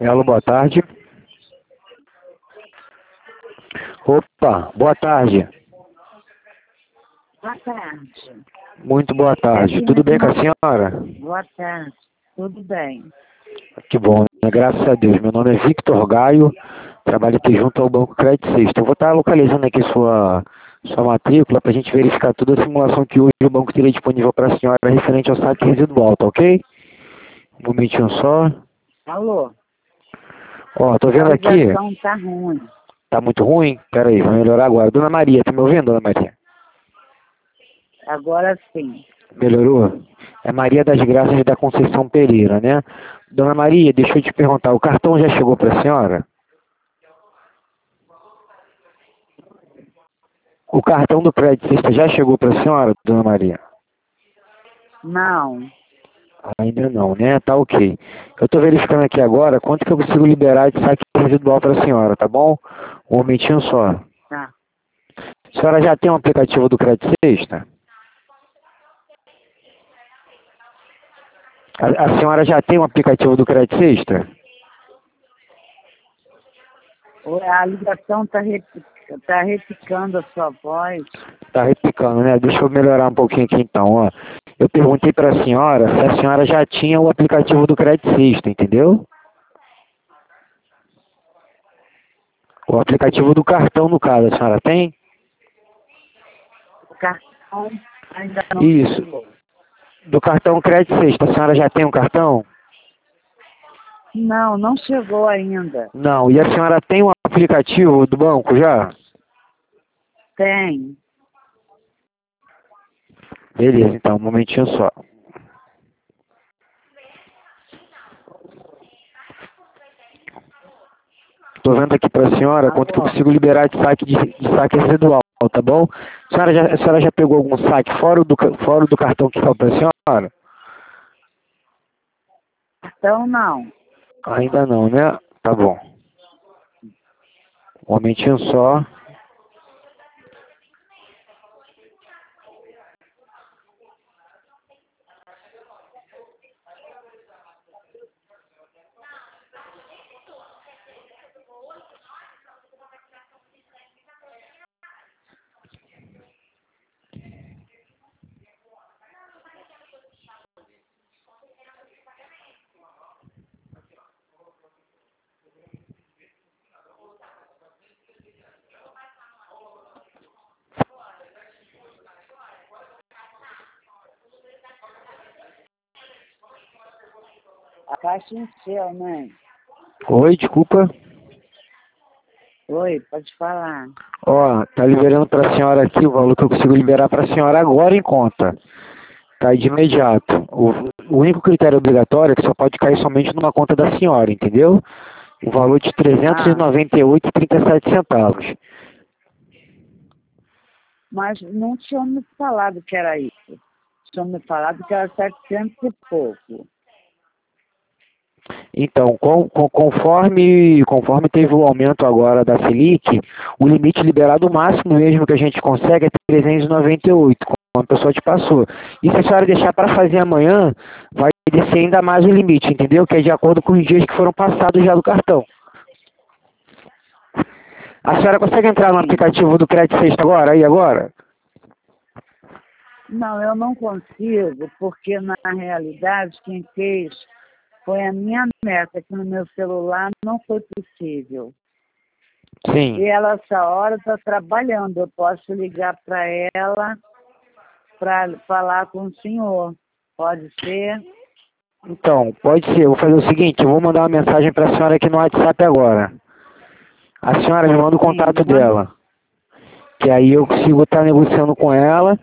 Alô, boa tarde. Opa, boa tarde. Boa tarde. Muito boa tarde. Tudo bem com a senhora? Boa tarde. Tudo bem. Que bom, né? Graças a Deus. Meu nome é Victor Gaio, trabalho aqui junto ao Banco Credit Suisse. Eu vou estar localizando aqui sua matrícula para a gente verificar toda a simulação que hoje o banco teria disponível para a senhora referente ao saque residual, tá ok? Um momentinho só. Alô? Ó, tô vendo A aqui. ligação tá ruim. Tá muito ruim? Pera aí, vai melhorar agora. Dona Maria, tá me ouvindo, Dona Maria? Agora sim. Melhorou? É Maria das Graças da Conceição Pereira, né? Dona Maria, deixa eu te perguntar, o cartão já chegou para a senhora? O cartão do Credit Suisse já chegou para a senhora, Dona Maria? Não. Ainda não, né? Tá ok. Eu estou verificando aqui agora quanto que eu consigo liberar de saque residual para a senhora, tá bom? Um momentinho só. Tá. A senhora já tem um aplicativo do Credit Suisse? A senhora já tem um aplicativo do Credit Suisse? A ligação tá repicando a sua voz. Tá replicando, né? Deixa eu melhorar um pouquinho aqui então, ó. Eu perguntei para a senhora se a senhora já tinha o aplicativo do Credit Suisse, entendeu? O aplicativo do cartão, no caso, a senhora tem? O cartão ainda não Isso. chegou. Do cartão Credit Suisse, a senhora já tem um cartão? Não, não chegou ainda. Não. E a senhora tem um aplicativo do banco já? Tem. Beleza, então, um momentinho só. Estou vendo aqui para a senhora quanto que eu consigo liberar de saque residual, tá bom? A senhora já pegou algum saque fora do cartão que fala para a senhora? Cartão não. Ainda não, né? Tá bom. Um momentinho só. A caixa encheu, né? Oi, desculpa. Oi, pode falar. Ó, tá liberando para a senhora aqui o valor que eu consigo liberar para a senhora agora em conta. Cai de imediato. O único critério obrigatório é que só pode cair somente numa conta da senhora, entendeu? O valor de R$ 398,37. Mas não tinham me falado que era isso. Tinham me falado que era 700 e pouco. Então, conforme teve o aumento agora da Selic, o limite liberado máximo mesmo que a gente consegue é 398, como a pessoa te passou. E se a senhora deixar para fazer amanhã, vai descer ainda mais o limite, entendeu? Que é de acordo com os dias que foram passados já do cartão. A senhora consegue entrar no aplicativo do Credit Suisse agora? Não, eu não consigo, porque na realidade quem fez foi a minha neta, que no meu celular não foi possível. Sim. E ela, essa hora, está trabalhando. Eu posso ligar para ela para falar com o senhor. Pode ser? Então, pode ser. Eu vou fazer o seguinte, eu vou mandar uma mensagem para a senhora aqui no WhatsApp agora. A senhora me manda o contato dela. Que aí eu consigo estar negociando com ela.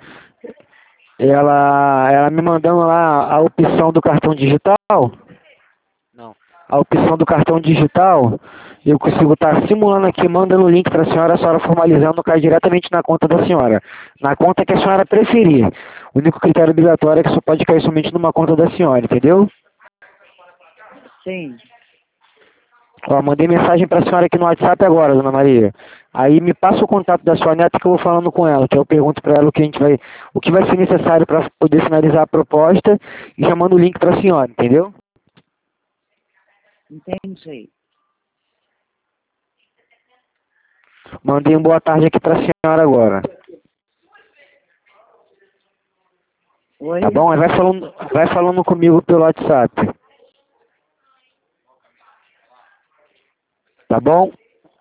Ela me mandando lá a opção do cartão digital. Não. A opção do cartão digital, eu consigo estar simulando aqui, mandando o link para a senhora formalizando, cai diretamente na conta da senhora. Na conta que a senhora preferir. O único critério obrigatório é que só pode cair somente numa conta da senhora, entendeu? Sim. Ó, mandei mensagem para a senhora aqui no WhatsApp agora, Dona Maria. Aí me passa o contato da sua neta que eu vou falando com ela, que eu pergunto para ela o que vai ser necessário para poder finalizar a proposta e já mando o link para a senhora, entendeu? Entendi. Mandei um boa tarde aqui para a senhora agora. Oi? Tá bom? Aí vai falando comigo pelo WhatsApp. Tá bom?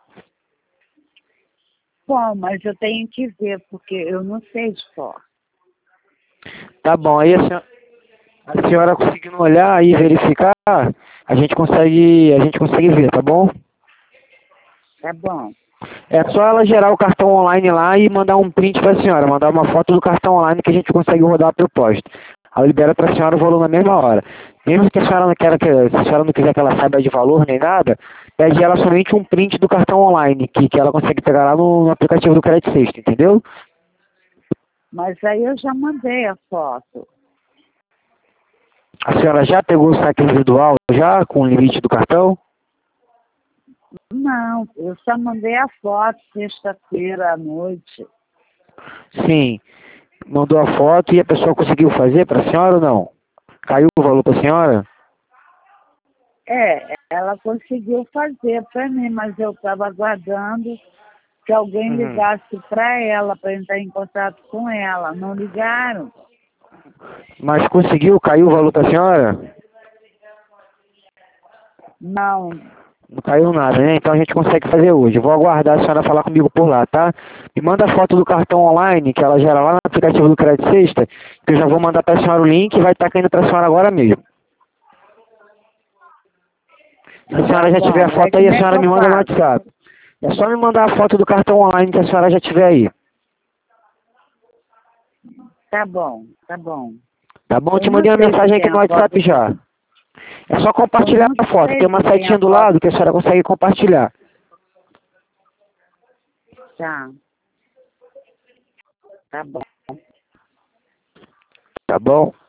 Bom, mas eu tenho que ver, porque eu não sei de cor. Tá bom. Aí a senhora conseguindo olhar e verificar, a gente consegue ver, tá bom? Tá bom. É só ela gerar o cartão online lá e mandar um print para a senhora, mandar uma foto do cartão online que a gente consegue rodar a proposta. Aí libera para a senhora o valor na mesma hora. Mesmo que a senhora não queira se a senhora não quiser que ela saiba de valor nem nada, pede ela somente um print do cartão online, que ela consegue pegar lá no aplicativo do Credit Sexta, entendeu? Mas aí eu já mandei a foto. A senhora já pegou o saque individual já com o limite do cartão? Não, eu só mandei a foto sexta-feira à noite. Sim. Mandou a foto e a pessoa conseguiu fazer para a senhora ou não? Caiu o valor para a senhora? Ela conseguiu fazer para mim, mas eu estava aguardando que alguém ligasse para ela, para entrar em contato com ela. Não ligaram? Mas conseguiu? Caiu o valor para a senhora? Não. Não caiu nada, né? Então a gente consegue fazer hoje. Eu vou aguardar a senhora falar comigo por lá, tá? Me manda a foto do cartão online, que ela gera lá no aplicativo do Credit Sexta, que eu já vou mandar para a senhora o link e vai estar caindo para a senhora agora mesmo. Se a senhora já tiver a foto aí, a senhora me manda no WhatsApp. É só me mandar a foto do cartão online que a senhora já tiver aí. Tá bom, tá bom. Tá bom? Eu te mandei uma mensagem aqui no WhatsApp já. É só compartilhar a foto. Tem uma setinha do lado que a senhora consegue compartilhar. Tá. Tá bom. Tá bom?